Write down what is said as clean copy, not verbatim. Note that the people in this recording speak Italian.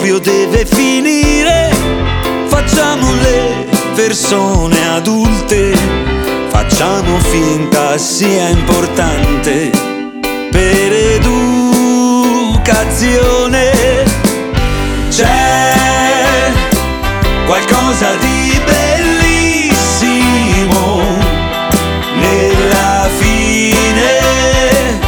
proprio deve finire. Facciamo le persone adulte, facciamo finta sia importante per educazione. C'è qualcosa di